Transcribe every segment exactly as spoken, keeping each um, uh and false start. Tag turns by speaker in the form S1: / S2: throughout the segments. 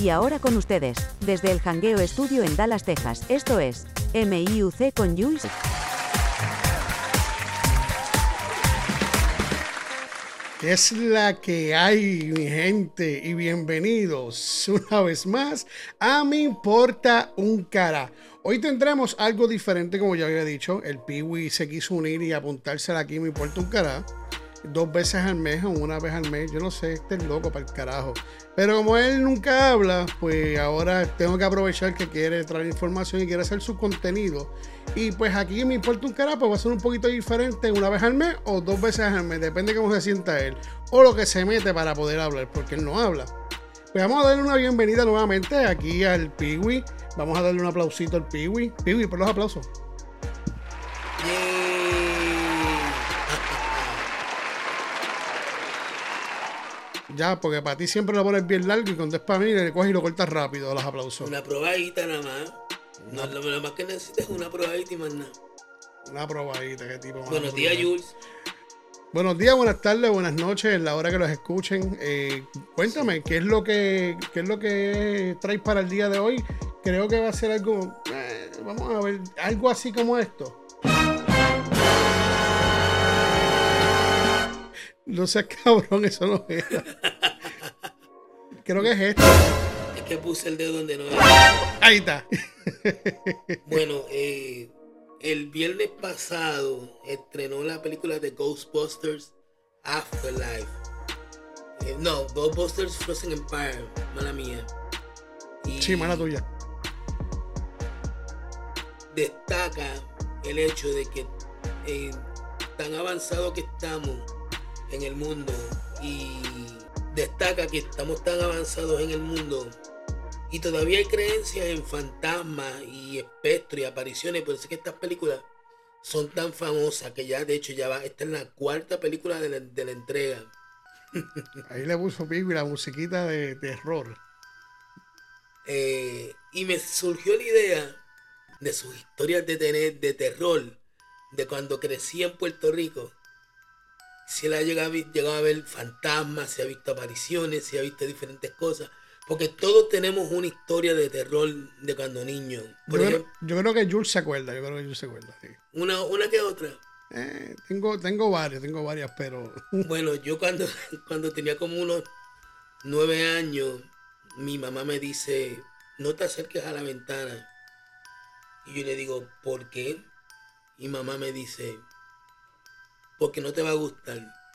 S1: Y ahora con ustedes, desde el Jangueo Estudio en Dallas, Texas, esto es M I U C con Jules.
S2: ¿Qué es la que hay, mi gente? Y bienvenidos una vez más a Me Importa un Cara. Hoy tendremos algo diferente, como ya había dicho. El Piwi se quiso unir y apuntársela aquí, Me Importa un Cara. Dos veces al mes o una vez al mes. Yo no sé, este es loco para el carajo. Pero como él nunca habla, pues ahora tengo que aprovechar que quiere traer información y quiere hacer su contenido. Y pues aquí Me Importa un Carajo, pues va a ser un poquito diferente, una vez al mes o dos veces al mes, depende de cómo se sienta él o lo que se mete para poder hablar, porque él no habla. Pues vamos a darle una bienvenida nuevamente aquí al Piwi. Vamos a darle un aplausito al Piwi. Piwi, por los aplausos. Ya, porque para ti siempre lo pones bien largo y cuando es para mí le coges y lo cortas rápido los aplausos.
S3: Una probadita nada más. No, lo, lo más que necesitas es una probadita y más nada.
S2: Una probadita, qué tipo más.
S3: Buenos días, Jules.
S2: Buenos días, buenas tardes, buenas noches, en la hora que los escuchen. Eh, cuéntame, sí. ¿qué es lo que qué es lo que traes para el día de hoy? Creo que va a ser algo, eh, vamos a ver, algo así como esto. No seas cabrón, eso no era. Creo que es esto.
S3: Es que puse el dedo donde no era.
S2: Ahí está.
S3: Bueno, eh, el viernes pasado estrenó la película de Ghostbusters Afterlife. Eh, no, Ghostbusters Frozen Empire, mala mía. Y
S2: sí, mala tuya.
S3: Destaca el hecho de que eh, tan avanzado que estamos en el mundo, y destaca que estamos tan avanzados en el mundo y todavía hay creencias en fantasmas y espectros y apariciones. Por eso es que estas películas son tan famosas que ya de hecho ya va, esta es la cuarta película de la, de la entrega.
S2: Ahí le puso Pico y la musiquita de terror.
S3: Eh, y me surgió la idea de sus historias de, tener, de terror de cuando crecí en Puerto Rico. Si él ha llegado, llegado a ver fantasmas, si ha visto apariciones, si ha visto diferentes cosas. Porque todos tenemos una historia de terror de cuando niños.
S2: Yo, ejemplo, yo creo que Jules se acuerda, yo creo que Jules se acuerda. Sí.
S3: Una, una que otra.
S2: Eh, tengo, tengo varias, tengo varias, pero...
S3: Bueno, yo cuando, cuando tenía como unos nueve años, mi mamá me dice, no te acerques a la ventana. Y yo le digo, ¿por qué? Y mamá me dice, porque no te va a gustar.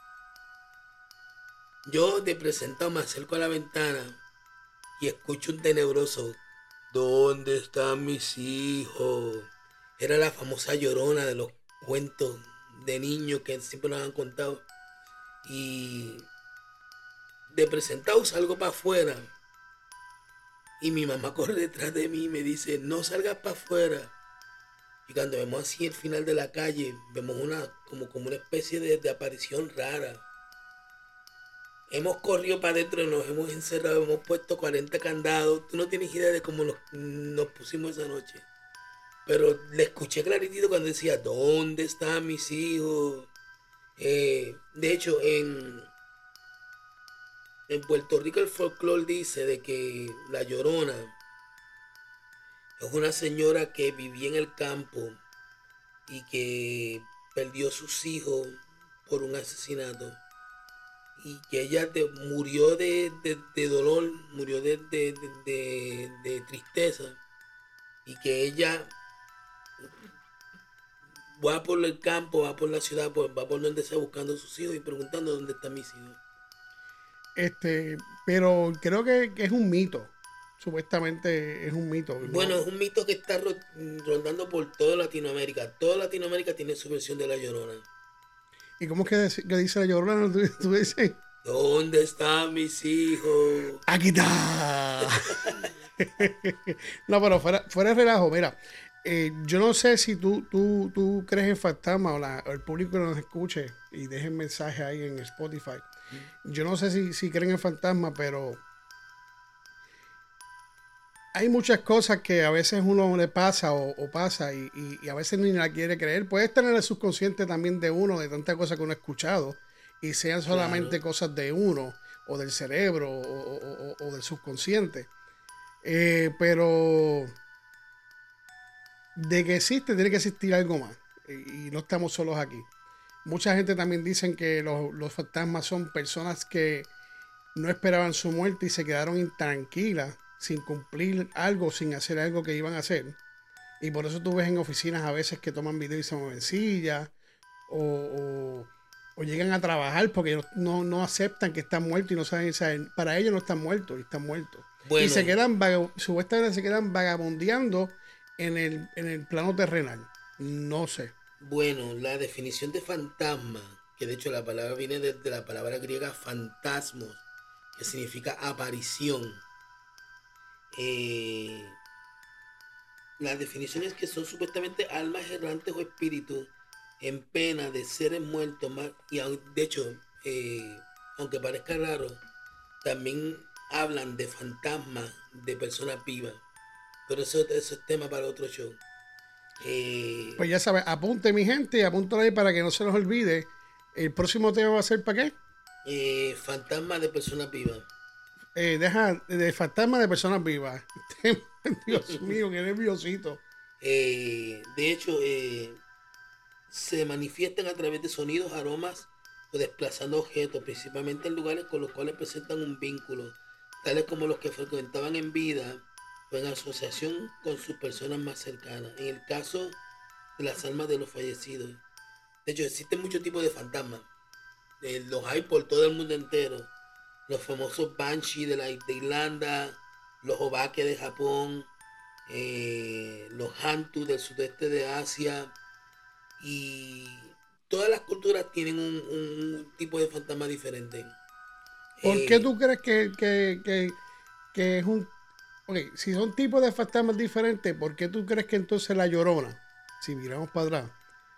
S3: Yo de presentado me acerco a la ventana y escucho un tenebroso, ¿dónde están mis hijos? Era la famosa Llorona de los cuentos de niños que siempre nos han contado. Y de presentado salgo para afuera y mi mamá corre detrás de mí y me dice, no salgas para afuera. Y cuando vemos así el final de la calle, vemos una como, como una especie de, de aparición rara. Hemos corrido para adentro, nos hemos encerrado, hemos puesto cuarenta candados. Tú no tienes idea de cómo nos, nos pusimos esa noche. Pero le escuché claritito cuando decía, ¿dónde están mis hijos? Eh, de hecho, en, en Puerto Rico el folclore dice de que la Llorona es una señora que vivía en el campo y que perdió sus hijos por un asesinato. Y que ella de, murió de, de, de dolor, murió de, de, de, de tristeza. Y que ella va por el campo, va por la ciudad, va por donde sea buscando a sus hijos y preguntando dónde están mis hijos.
S2: Este, pero creo que, que es un mito. Supuestamente es un mito, ¿no?
S3: Bueno, es un mito que está rondando por toda Latinoamérica. Toda Latinoamérica tiene su versión de la Llorona.
S2: ¿Y cómo es que, que dice la Llorona? ¿Tú, tú dices?
S3: ¿Dónde están mis hijos?
S2: ¡Aquí está! No, pero fuera, fuera de relajo, mira. Eh, yo no sé si tú, tú, tú crees en fantasma o, la, o el público que nos escuche y dejen mensaje ahí en Spotify. Yo no sé si, si creen en fantasma, pero hay muchas cosas que a veces uno le pasa o, o pasa y, y, y a veces ni la quiere creer. Puede estar en el subconsciente también de uno, de tantas cosas que uno ha escuchado y sean solamente claro. cosas de uno o del cerebro o, o, o, o del subconsciente. Eh, pero de que existe, tiene que existir algo más. Y, y no estamos solos aquí. Mucha gente también dicen que los, los fantasmas son personas que no esperaban su muerte y se quedaron intranquilas sin cumplir algo, sin hacer algo que iban a hacer. Y por eso tú ves en oficinas a veces que toman video y se mueven sillas o, o, o llegan a trabajar porque no, no, no aceptan que están muertos y no saben, saben, para ellos no están muertos y están muertos. Bueno. Y se quedan, supuestamente se quedan vagabundeando en el, en el plano terrenal. No sé.
S3: Bueno, la definición de fantasma, que de hecho la palabra viene de, de la palabra griega fantasmos, que significa aparición. Eh, la definición es que son supuestamente almas errantes o espíritus en pena de seres muertos. Más, y de hecho, eh, aunque parezca raro, también hablan de fantasmas de personas vivas. Pero eso, eso es tema para otro show. Eh,
S2: pues ya sabes, apunte mi gente, apúntalo ahí para que no se nos olvide. El próximo tema va a ser ¿para qué?
S3: Eh, fantasmas de personas vivas.
S2: Eh, deja de fantasmas de personas vivas. Dios mío, qué nerviosito.
S3: Eh, de hecho, eh, se manifiestan a través de sonidos, aromas o desplazando objetos, principalmente en lugares con los cuales presentan un vínculo, tales como los que frecuentaban en vida o en asociación con sus personas más cercanas. En el caso de las almas de los fallecidos. De hecho, existen muchos tipos de fantasmas. Eh, los hay por todo el mundo entero. Los famosos Banshee de, la, de Irlanda, los Obake de Japón, eh, los Hantu del sudeste de Asia. Y todas las culturas tienen un, un tipo de fantasma diferente.
S2: ¿Por
S3: eh,
S2: qué tú crees que, que, que, que es un... Ok, si son tipos de fantasmas diferentes, ¿por qué tú crees que entonces la Llorona, si miramos para atrás,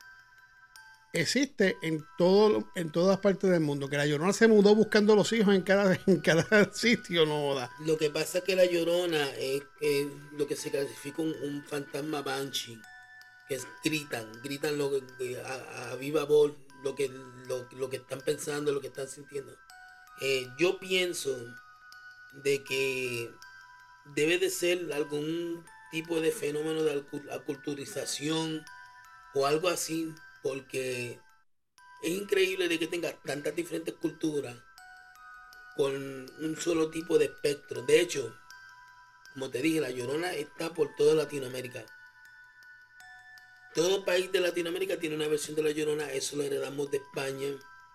S2: existe en todo, en todas partes del mundo? Que la Llorona se mudó buscando los hijos en cada, en cada sitio, no da.
S3: Lo que pasa es que la Llorona es, es lo que se clasifica un, un fantasma Banshee, que es, gritan, gritan lo, a, a viva voz lo que, lo, lo que están pensando, lo que están sintiendo. Eh, yo pienso de que debe de ser algún tipo de fenómeno de aculturización o algo así, porque es increíble de que tenga tantas diferentes culturas con un solo tipo de espectro. De hecho, como te dije, la Llorona está por toda Latinoamérica. Todo país de Latinoamérica tiene una versión de la Llorona, eso lo heredamos de España.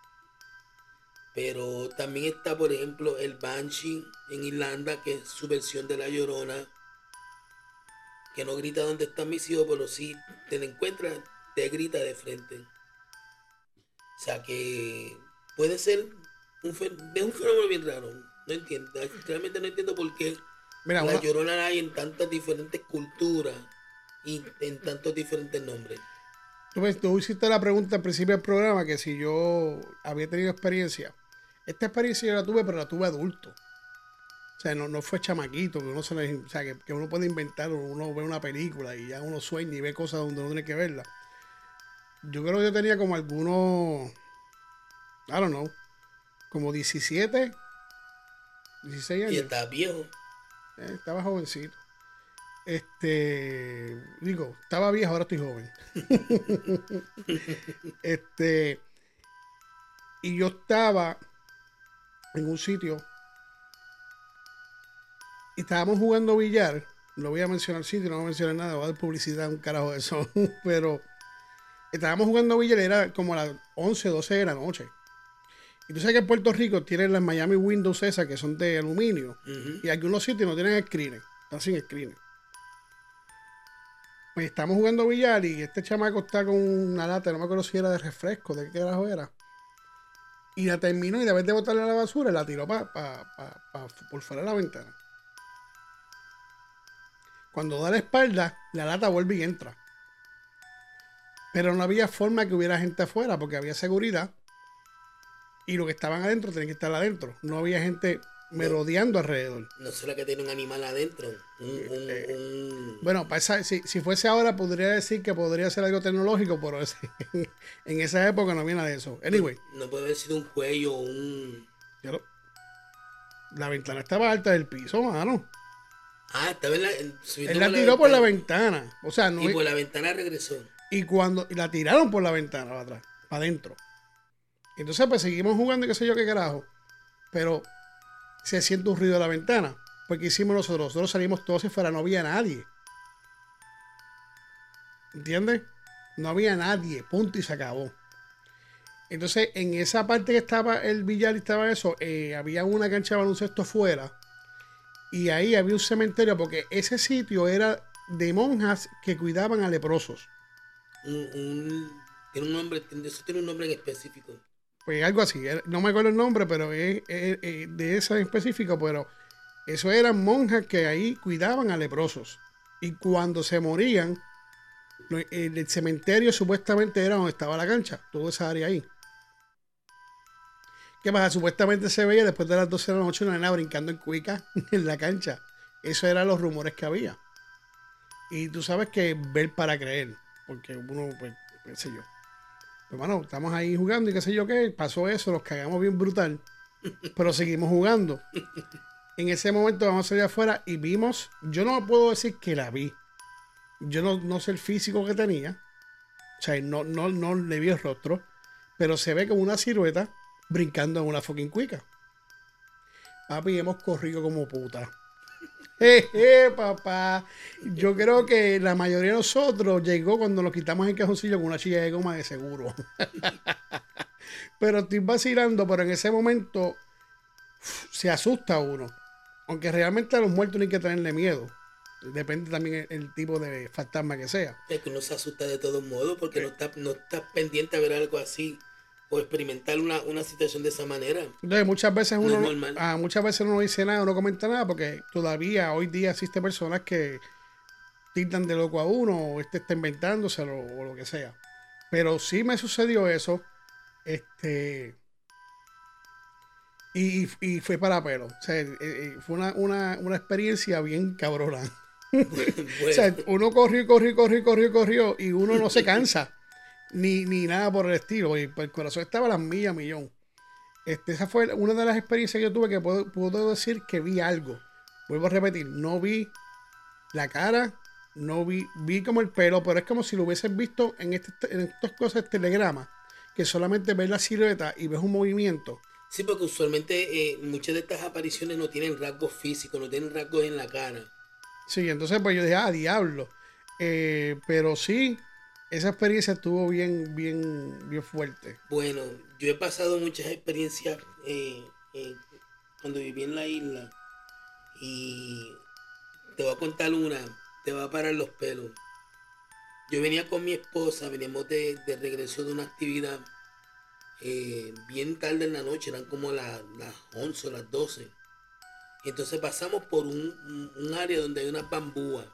S3: Pero también está, por ejemplo, el Banshee en Irlanda, que es su versión de la Llorona, que no grita dónde están mis hijos, pero si te la encuentras, te grita de frente. O sea que puede ser un, es un fenómeno bien raro. No entiendo, realmente no entiendo por qué Mira, la una... Llorona la hay en tantas diferentes culturas y en tantos diferentes nombres.
S2: Tú, ves, tú hiciste la pregunta al principio del programa que si yo había tenido experiencia. Esta experiencia yo la tuve, pero la tuve adulto. O sea, no, no fue chamaquito, que uno, se le, o sea, que, que uno puede inventar, uno ve una película y ya uno sueña y ve cosas donde uno tiene que verlas. Yo creo que yo tenía como algunos, I don't know, como diecisiete, dieciséis años.
S3: Y estaba viejo.
S2: Eh, estaba jovencito. Este, digo, estaba viejo, ahora estoy joven. este, y yo estaba en un sitio y estábamos jugando billar. No voy a mencionar el sitio, no voy a mencionar nada, voy a dar publicidad, un carajo de eso. Pero estábamos jugando billar, era como a las once, doce de la noche. Y tú sabes que en Puerto Rico tienen las Miami Windows esas que son de aluminio. Uh-huh. Y algunos sitios no tienen screen, están sin screen. Pues estamos jugando billar y este chamaco está con una lata, no me acuerdo si era de refresco, de qué carajo era. Y la terminó y de vez de botarle a la basura, la tiró pa, pa, pa, pa, por fuera de la ventana. Cuando da la espalda, la lata vuelve y entra. Pero no había forma que hubiera gente afuera porque había seguridad. Y los que estaban adentro tenían que estar adentro. No había gente merodeando alrededor.
S3: ¿No será que tiene un animal adentro? Un, un,
S2: eh,
S3: un...
S2: Bueno, esa, si, si fuese ahora, podría decir que podría ser algo tecnológico, pero ese, en esa época no había nada de eso. Anyway.
S3: No, no puede haber sido un cuello o un...
S2: Lo, la ventana estaba alta del piso, mano.
S3: Ah, estaba en la. En,
S2: Él la tiró por la ventana. O sea, no.
S3: Y por la ventana regresó.
S2: Y cuando y la tiraron por la ventana para atrás, para adentro. Entonces, pues seguimos jugando y qué sé yo qué carajo. Pero se siente un ruido de la ventana. Porque hicimos nosotros. Nosotros salimos todos y fuera, no había nadie. ¿Entiendes? No había nadie. Punto y se acabó. Entonces, en esa parte que estaba el billar y estaba eso, eh, había una cancha de baloncesto fuera. Y ahí había un cementerio porque ese sitio era de monjas que cuidaban a leprosos.
S3: Un, un, tiene un nombre, eso tiene un nombre en específico.
S2: Pues algo así, no me acuerdo el nombre, pero es, es, es de esa en específico, pero eso eran monjas que ahí cuidaban a leprosos. Y cuando se morían, el cementerio supuestamente era donde estaba la cancha, toda esa área ahí. ¿Qué pasa? Supuestamente se veía después de las doce de la noche una nena brincando en cuica en la cancha. Eso eran los rumores que había. Y tú sabes que ver para creer, porque uno, pues, qué sé yo. Pues bueno, estamos ahí jugando y qué sé yo qué, pasó eso, nos cagamos bien brutal, pero seguimos jugando. En ese momento vamos a salir afuera y vimos, yo no puedo decir que la vi. Yo no, no sé el físico que tenía, o sea, no, no, no le vi el rostro, pero se ve como una silueta brincando en una fucking cuica. Papi, hemos corrido como puta. Jeje, papá. Yo creo que la mayoría de nosotros llegó cuando nos quitamos el cajoncillo con una chilla de goma de seguro. Pero estoy vacilando, pero en ese momento uf, se asusta uno. Aunque realmente a los muertos no hay que tenerle miedo. Depende también el, el tipo de fantasma que sea.
S3: Es que uno se asusta de todos modos porque sí. no está, no está pendiente a ver algo así o experimentar una, una situación de esa manera.
S2: Entonces muchas veces uno
S3: no
S2: no, ah, muchas veces uno no dice nada, no comenta nada, porque todavía hoy día existen personas que tildan de loco a uno, o este está inventándoselo o lo que sea. Pero sí me sucedió eso. Este. Y, y fue para pelo. O sea, eh, fue una, una, una experiencia bien cabrona. Bueno. O sea, uno corrió, corrió, corrió, corrió, corrió y uno no se cansa. Ni, ni nada por el estilo. Y el corazón estaba a las millas, millón. Este, esa fue una de las experiencias que yo tuve que puedo, puedo decir que vi algo. Vuelvo a repetir, no vi la cara, no vi, vi como el pelo, pero es como si lo hubiesen visto en, este, en estas cosas, telegramas, que solamente ves la silueta y ves un movimiento.
S3: Sí, porque usualmente eh, muchas de estas apariciones no tienen rasgos físicos, no tienen rasgos en la cara.
S2: Sí, entonces pues yo dije, ah, diablo. Eh, pero sí, esa experiencia estuvo bien, bien, bien fuerte.
S3: Bueno, yo he pasado muchas experiencias eh, eh, cuando viví en la isla y te voy a contar una, te va a parar los pelos. Yo venía con mi esposa, veníamos de, de regreso de una actividad eh, bien tarde en la noche, eran como las, las once o las doce. Y entonces pasamos por un, un área donde hay unas bambúas.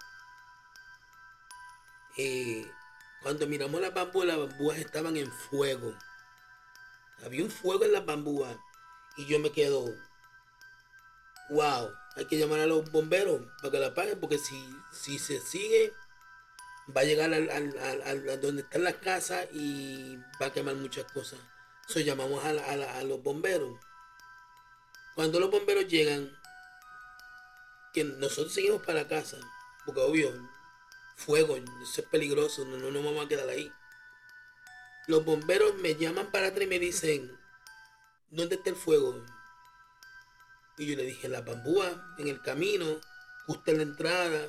S3: Eh, Cuando miramos las bambúas, las bambúas estaban en fuego. Había un fuego en las bambúas. Y yo me quedo, wow, hay que llamar a los bomberos para que la apaguen, porque si, si se sigue, va a llegar al, al, al, al, a donde están las casas y va a quemar muchas cosas. Entonces llamamos a, la, a, la, a los bomberos. Cuando los bomberos llegan, que nosotros seguimos para la casa, porque obvio, fuego, eso es peligroso, no, no nos vamos a quedar ahí. Los bomberos me llaman para atrás y me dicen, ¿dónde está el fuego? Y yo le dije, en la bambúa, en el camino, justo en la entrada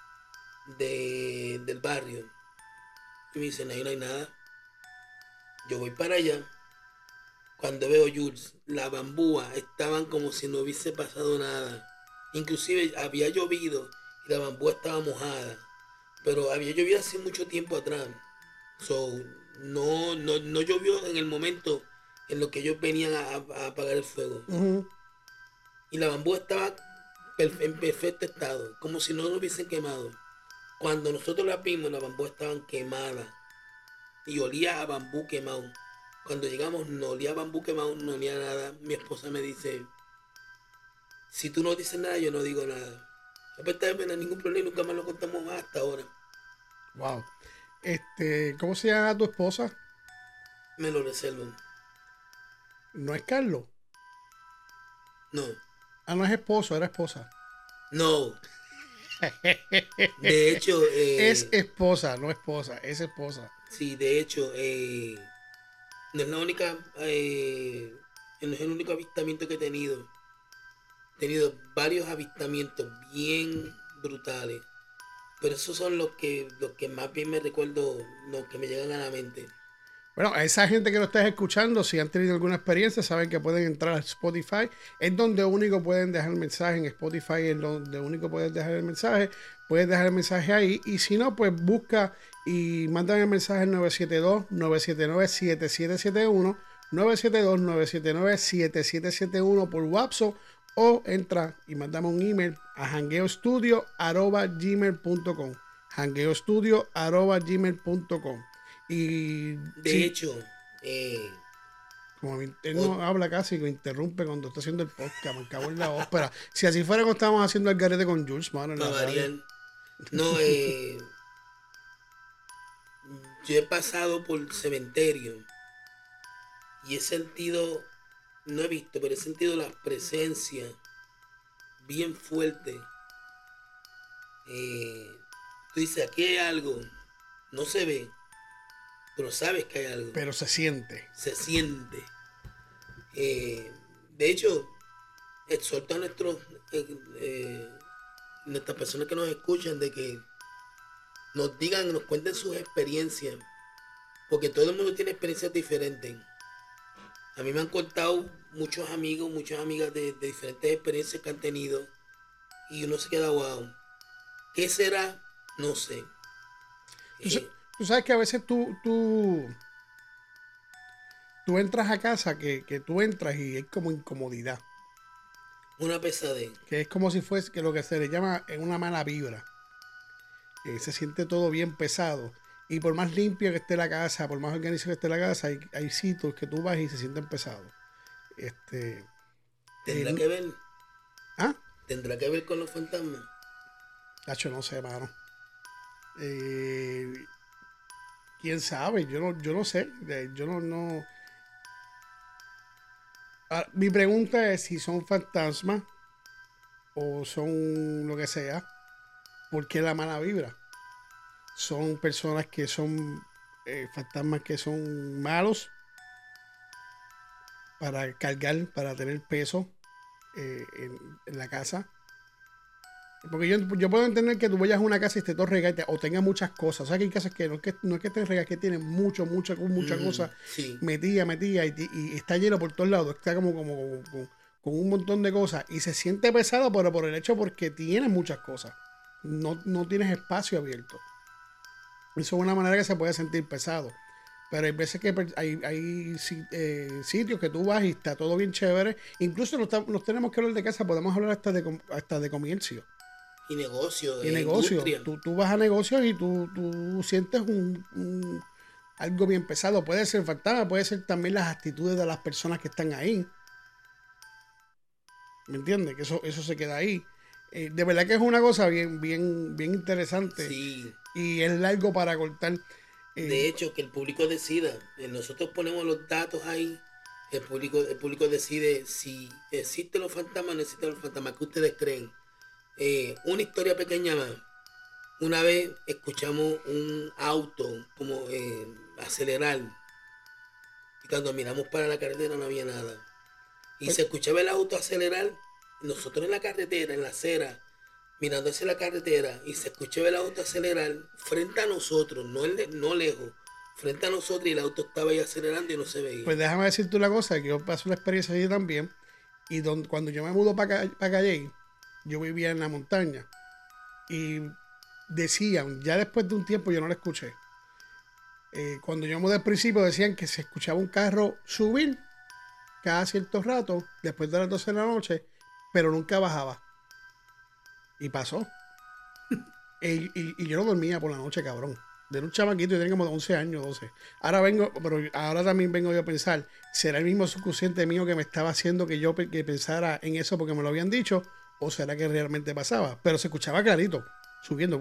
S3: de, del barrio. Y me dicen, ahí no hay nada. Yo voy para allá. Cuando veo Jules, la bambúa estaban como si no hubiese pasado nada. Inclusive había llovido y la bambúa estaba mojada. Pero había llovido hace mucho tiempo atrás. So, no, no, no llovió en el momento en lo que ellos venían a, a apagar el fuego.
S2: Uh-huh.
S3: Y la bambúa estaba perfe- en perfecto estado, como si no lo hubiesen quemado. Cuando nosotros la vimos, las bambúas estaban quemadas. Y olía a bambú quemado. Cuando llegamos, no olía a bambú quemado, no olía nada. Mi esposa me dice, si tú no dices nada, yo no digo nada. A pesar de no hay ningún problema, nunca más lo contamos más hasta ahora.
S2: Wow. Este, ¿cómo se llama tu esposa?
S3: Me lo reservo.
S2: ¿No es Carlos?
S3: No.
S2: Ah, no es esposo, era esposa.
S3: No. De hecho, eh,
S2: es esposa, no esposa, es esposa.
S3: sí, de hecho, eh, no es la única, eh, no es el único avistamiento que he tenido. He tenido varios avistamientos bien brutales. Pero esos son los que, los que más bien me recuerdo, los que me llegan a la mente.
S2: Bueno, a esa gente que lo estés escuchando, si han tenido alguna experiencia, saben que pueden entrar a Spotify. Es donde único pueden dejar el mensaje. En Spotify es donde único puedes dejar el mensaje. Puedes dejar el mensaje ahí. Y si no, pues busca y mandan el mensaje al nueve siete dos, nueve siete nueve, siete siete siete uno. nueve siete dos, nueve siete nueve, siete siete siete uno por WhatsApp. O entra y mandamos un email a jangueostudio arroba gmail punto com. jangueostudio arroba gmail punto com. Y
S3: De
S2: sí,
S3: hecho, eh,
S2: como mi- él no habla casi, me interrumpe cuando está haciendo el podcast, me cago en la ópera. Si así fuera como estábamos haciendo el garete con Jules, mano, en la
S3: para
S2: radio.
S3: variar, no, eh, yo he pasado por cementerio y he sentido, no he visto, pero he sentido la presencia bien fuerte. Eh, tú dices, aquí hay algo, no se ve, pero sabes que hay algo,
S2: Pero se siente.
S3: se siente. Eh, de hecho, exhorto a nuestros, eh, eh, nuestras personas que nos escuchan de que nos digan, nos cuenten sus experiencias, porque todo el mundo tiene experiencias diferentes. A mí me han contado muchos amigos, muchas amigas de, de diferentes experiencias que han tenido y uno se queda wow. ¿Qué será? No sé.
S2: Tú, sa-
S3: Eh,
S2: tú sabes que a veces tú, tú, tú entras a casa, que, que tú entras y hay como incomodidad.
S3: una pesadez.
S2: Que es como si fuese que lo que se le llama eh, una mala vibra. Eh, se siente todo bien pesado. Y por más limpia que esté la casa, por más organizada que esté la casa, hay, hay sitios que tú vas y se sienten pesados. Este,
S3: ¿Tendrá
S2: eh,
S3: que ver?
S2: ah,
S3: ¿Tendrá que ver con los fantasmas?
S2: Nacho, no sé, mano. Eh, quién sabe, yo no, yo no sé. Eh, Yo no, no. Ah, mi pregunta es si son fantasmas o son lo que sea. ¿Por qué la mala vibra? Son personas que son eh, fantasmas que son malos para cargar, para tener peso eh, en, en la casa. Porque yo, yo puedo entender que tú vayas a una casa y esté todo regate o tenga muchas cosas. O sea, que hay casas que no es que, no es que estén regadas, que tienen mucho, mucha, mucha
S3: Mm,
S2: cosa
S3: sí.
S2: metida, metida y, y está lleno por todos lados. Está como, como, como- con, con un montón de cosas y se siente pesado, pero por el hecho porque tiene muchas cosas. No, no tienes espacio abierto. Eso es una manera que se puede sentir pesado. Pero hay veces que per- hay, hay si- eh, sitios que tú vas y está todo bien chévere. Incluso nos, ta- nos tenemos que hablar de casa, podemos hablar hasta de, com- hasta de comercio
S3: Y negocio,
S2: y
S3: eh,
S2: negocio.
S3: industria.
S2: Tú, tú vas a negocios y tú, tú sientes un, un- algo bien pesado. Puede ser fantasma, puede ser también las actitudes de las personas que están ahí. ¿Me entiendes? Que eso, eso se queda ahí. Eh, de verdad que es una cosa bien, bien, bien interesante.
S3: Sí.
S2: Y es largo para cortar. Eh,
S3: De hecho, que el público decida. Eh, Nosotros ponemos los datos ahí. El público, el público decide si existen los fantasmas o no existen los fantasmas. ¿Qué ustedes creen? Eh, una historia pequeña más. Una vez escuchamos un auto como eh, acelerar. Y cuando miramos para la carretera no había nada. Y
S2: Pues-
S3: se escuchaba el auto acelerar. Nosotros en la carretera, en la acera, mirando hacia la carretera. Y se escuchaba el auto acelerar frente a nosotros, no, en le- no lejos. Frente a nosotros y el auto estaba ahí acelerando y no se veía.
S2: Pues déjame decirte una cosa, que yo pasé una experiencia allí también. Y don- cuando yo me mudo para Calle, yo vivía en la montaña. Y decían, ya después de un tiempo yo no lo escuché. Eh, cuando yo mudé al principio decían que se escuchaba un carro subir cada cierto rato, después de las doce de la noche, pero nunca bajaba. Y pasó. y, y- y yo no dormía por la noche, cabrón. De un chamaquito, yo tenía como once años, doce. Ahora vengo, pero ahora también vengo yo a pensar, ¿será el mismo subconsciente mío que me estaba haciendo que yo pe- que pensara en eso porque me lo habían dicho? ¿O será que realmente pasaba? Pero se escuchaba clarito, subiendo.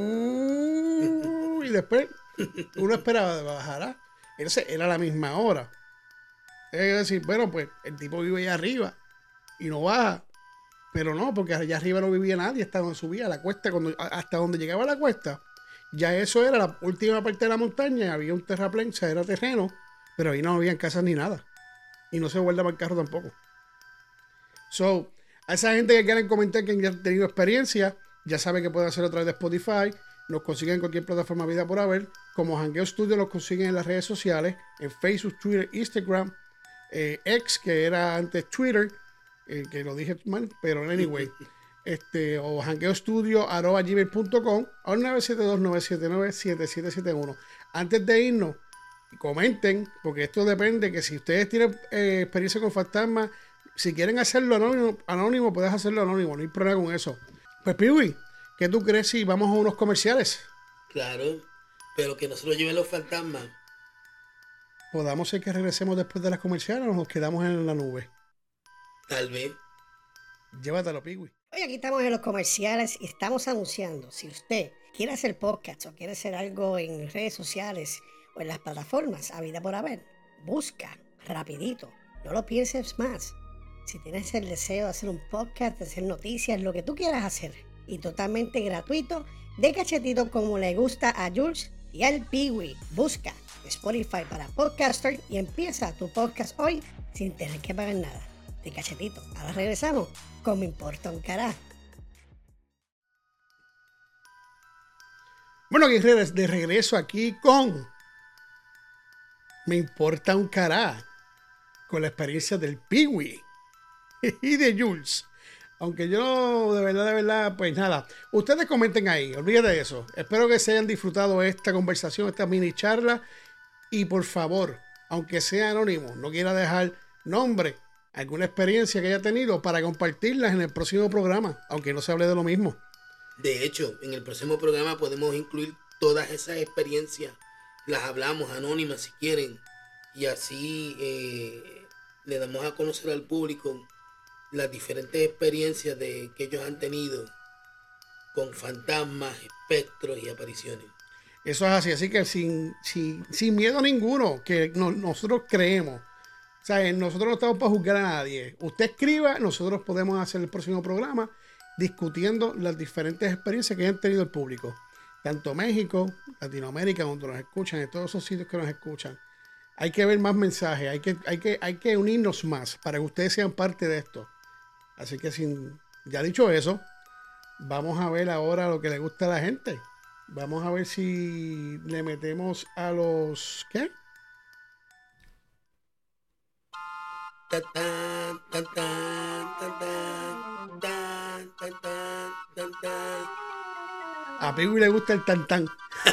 S2: Y después uno esperaba, bajará. Entonces era la misma hora. Es decir, bueno, pues el tipo vive allá arriba y no baja. Pero no, porque allá arriba no vivía nadie, hasta donde subía la cuesta, cuando, hasta donde llegaba la cuesta. Ya eso era la última parte de la montaña, había un terraplén, o sea, era terreno, pero ahí no habían casas ni nada. Y no se guardaba el carro tampoco. So, a esa gente que quieran comentar que han tenido experiencia, ya saben que pueden hacerlo a través de Spotify, nos consiguen en cualquier plataforma vida por haber, como Jangueo Studio los consiguen en las redes sociales, en Facebook, Twitter, Instagram, eh, X, que era antes Twitter, eh, que lo dije mal, pero anyway, este, o jangueostudio arroba gmail punto com o nueve siete dos, nueve siete nueve, siete siete siete uno. Antes de irnos, comenten, porque esto depende, que si ustedes tienen eh, experiencia con fantasmas, si quieren hacerlo anónimo, anónimo, puedes hacerlo anónimo, no hay problema con eso. Pues Piwi, ¿qué tú crees si vamos a unos comerciales?
S3: Claro, pero que no se lo lleven los fantasmas.
S2: ¿Podamos ser que regresemos después de las comerciales o nos quedamos en la nube?
S3: Tal vez.
S2: Llévatelo, Piwi.
S4: Hoy aquí estamos en los comerciales y estamos anunciando, si usted quiere hacer podcast o quiere hacer algo en redes sociales o en las plataformas, a vida por haber, busca rapidito, no lo pienses más. Si tienes el deseo de hacer un podcast, de hacer noticias, lo que tú quieras hacer, y totalmente gratuito, de cachetito como le gusta a Jules y al Piwi, busca Spotify para podcaster y empieza tu podcast hoy sin tener que pagar nada. De cachetito. Ahora regresamos con Me Importa un Carajo.
S2: Bueno, guerreros, de regreso aquí con Me Importa un Carajo, con la experiencia del Piwi y de Jules. Aunque yo, de verdad, de verdad, pues nada. Ustedes comenten ahí, olvídate de eso. Espero que se hayan disfrutado esta conversación, esta mini charla. Y por favor, aunque sea anónimo, no quiera dejar nombre, alguna experiencia que haya tenido para compartirlas en el próximo programa, aunque no se hable de lo mismo.
S3: De hecho, en el próximo programa podemos incluir todas esas experiencias. Las hablamos anónimas si quieren. Y así eh, le damos a conocer al público las diferentes experiencias de, que ellos han tenido con fantasmas, espectros y apariciones.
S2: Eso es así, así que sin, sin, sin miedo ninguno, que no, nosotros creemos. O sea, nosotros no estamos para juzgar a nadie. Usted escriba, nosotros podemos hacer el próximo programa discutiendo las diferentes experiencias que han tenido el público. Tanto México, Latinoamérica, donde nos escuchan, en todos esos sitios que nos escuchan. Hay que ver más mensajes, hay que, hay que, hay que unirnos más para que ustedes sean parte de esto. Así que sin, ya dicho eso, vamos a ver ahora lo que le gusta a la gente. Vamos a ver si le metemos a los... ¿Qué?
S3: Tan, tan, tan, tan, tan, tan, tan, tan, tan, tan.
S2: A Piwi le gusta el tan tan.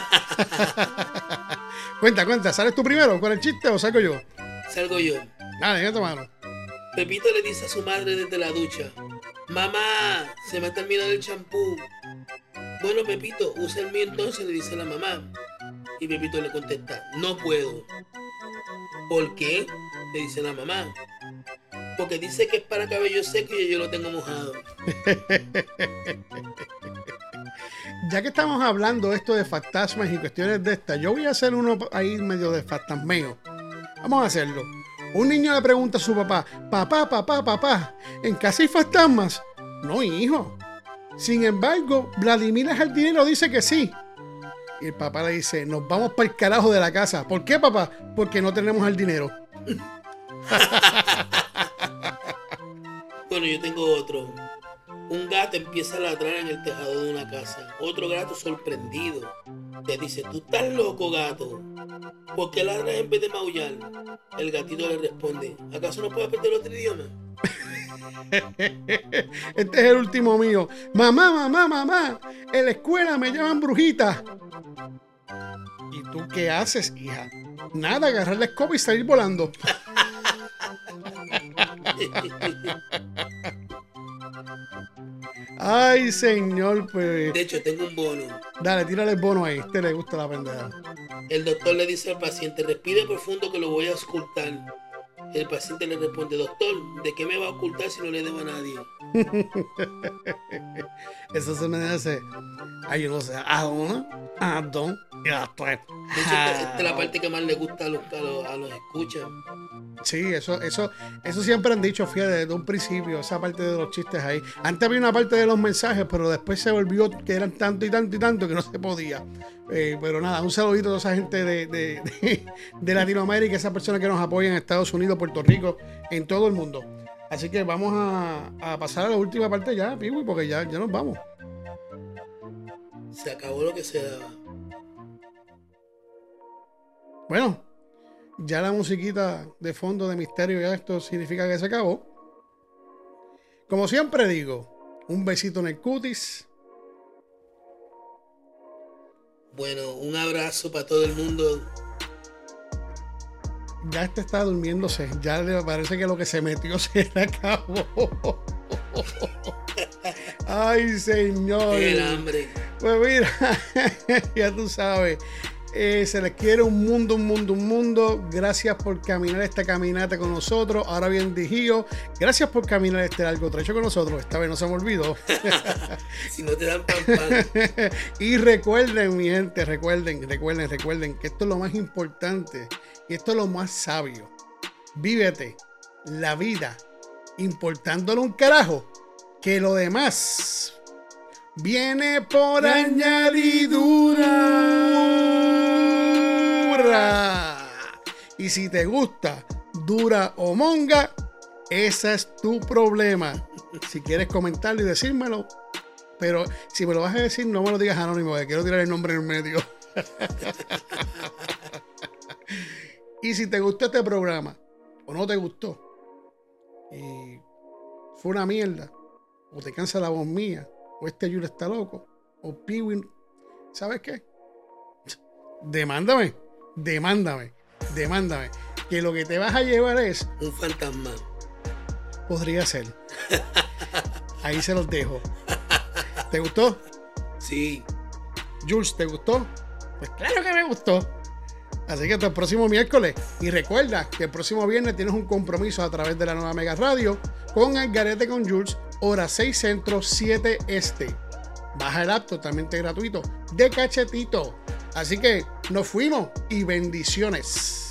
S2: Cuenta, cuenta, ¿sales tú primero con el chiste o salgo yo?
S3: Salgo yo.
S2: Dale, ya tu mano.
S3: Pepito le dice a su madre desde la ducha: mamá, se me ha terminado el champú. Bueno, Pepito, usa el mío entonces, le dice la mamá. Y Pepito le contesta: no puedo. ¿Por qué? Le dice la mamá. Porque dice que es para cabello seco y yo lo tengo mojado.
S2: Ya que estamos hablando esto de fantasmas y cuestiones de estas, yo voy a hacer uno ahí medio de fantasmeo. Vamos a hacerlo. Un niño le pregunta a su papá: papá, papá, papá, ¿en casa hay fantasmas? No, hijo. Sin embargo, Vladimir el jardinero dice que sí. Y el papá le dice: nos vamos para el carajo de la casa. ¿Por qué, papá? Porque no tenemos jardinero.
S3: Bueno, yo tengo otro. Un gato empieza a ladrar en el tejado de una casa. Otro gato sorprendido le dice: tú estás loco, gato. ¿Por qué ladras en vez de maullar? El gatito le responde: ¿acaso no puedes aprender otro idioma?
S2: Este es el último mío. Mamá, mamá, mamá, en la escuela me llaman brujita. ¿Y tú qué haces, hija? Nada, agarrar la escoba y salir volando. Ay, señor, pues.
S3: De hecho, tengo un bono.
S2: Dale, tírale el bono ahí. A este le gusta la pendeja.
S3: El doctor le dice al paciente: respire profundo que lo voy a auscultar. El paciente le responde, doctor, ¿de qué me va a ocultar si no le debo a nadie?
S2: Eso se me hace. Ay, yo no sé. I don't know. I don't.
S3: De hecho, esta, esta es la parte que más le gusta a los, a los, a los escuchas.
S2: Sí, eso, eso, eso siempre han dicho, fíjate, desde un principio, esa parte de los chistes ahí. Antes había una parte de los mensajes, pero después se volvió que eran tanto y tanto y tanto que no se podía. Eh, pero nada, un saludito a toda esa gente de, de, de, de Latinoamérica, esas personas que nos apoyan en Estados Unidos, Puerto Rico, en todo el mundo. Así que vamos a, a pasar a la última parte ya, Piwi, porque ya, ya nos vamos.
S3: Se acabó lo que se daba.
S2: Bueno, ya la musiquita de fondo de misterio, ya esto significa que se acabó. Como siempre digo, un besito en el cutis.
S3: Bueno, un abrazo para todo el mundo.
S2: Ya este está durmiéndose. Ya le parece que lo que se metió se le acabó. Ay, señor.
S3: El hambre.
S2: Pues mira, ya tú sabes. Eh, se les quiere un mundo, un mundo, un mundo. Gracias por caminar esta caminata con nosotros. Ahora bien dijido, gracias por caminar este largo trecho con nosotros. Esta vez no se me olvidó.
S3: Si no te dan pan, pan.
S2: Y recuerden, mi gente, recuerden, recuerden, recuerden que esto es lo más importante y esto es lo más sabio. Vívete la vida importándole un carajo, que lo demás viene por añadidura. Y si te gusta dura o monga, ese es tu problema. Si quieres comentarlo y decírmelo, pero si me lo vas a decir, no me lo digas anónimo, que quiero tirar el nombre en el medio. Y si te gustó este programa o no te gustó y fue una mierda, o te cansa la voz mía, o este Yuri está loco, o Piwin, ¿sabes qué? Demándame, demándame, demándame. Que lo que te vas a llevar es
S3: un fantasma.
S2: Podría ser. Ahí se los dejo. ¿Te gustó?
S3: Sí.
S2: Jules, ¿te gustó? Pues claro que me gustó. Así que hasta el próximo miércoles. Y recuerda que el próximo viernes tienes un compromiso a través de la nueva Mega Radio con El Garete con Jules, hora seis centro, siete este. Baja el app totalmente gratuito de Cachetito. Así que nos fuimos y bendiciones.